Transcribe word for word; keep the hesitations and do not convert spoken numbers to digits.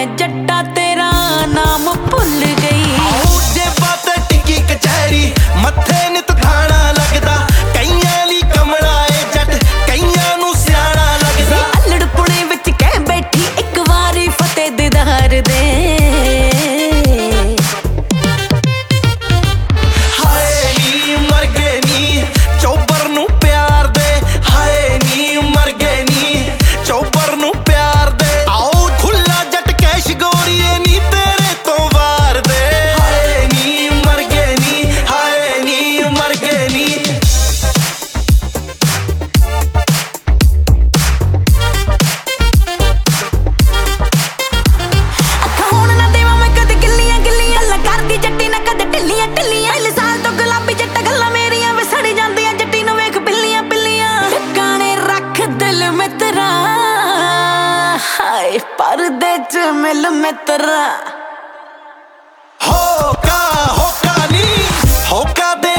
जट्टा तेरा नाम भुल गई। जे बात टिकी कचहरी मत्थे नित थाना लगदा, कईयां ली कमला ए जट कईयां नू सियाणा लगदा। अल्लड़ पुणे विच कह बैठी इक वारी फतेह दीदार दे। हाय नी मर गए नी चौबर नू प्यार दे, हाय नी मर गए नी चौबर नू प्यार दे। आओ खुला जट कैश गोरीए नी तेरे तो वार दे। हाय नी मर गए नी, हाय नी मर गए नी। ਅੱਖਾਂ ਹੁਣ ਨਾ ਦੇਵਾਂ ਮੈਂ ਕਦੇ ਗਿੱਲੀਆਂ ਗਿੱਲੀਆਂ, ਗੱਲਾਂ ਕਰਦੀ ਜੱਟੀ ਨਾ ਕਦੇ ਢਿੱਲੀਆਂ ਢਿੱਲੀਆਂ। ਇਲ ਸਾਲ ਤੋਂ ਗੁਲਾਬੀ ਜੱਟ ਗੱਲਾਂ ਮੇਰੀਆਂ ਵੇ ਸੜੀ ਜਾਂਦੀਆਂ ਜੱਟੀ ਨੂੰ ਵੇਖ ਬਿੱਲੀਆਂ ਬਿੱਲੀਆਂ। ਟਿਕਾਣੇ ਰੱਖ ਦਿਲ ਮਿੱਤਰਾ, ਹਾਏ ਪਰਦੇ ਚ ਮਿਲ ਮਿੱਤਰਾ। ਹੋਕਾ ਹੋਕਾ ਨੀ ਹੋਕਾ ਦੇ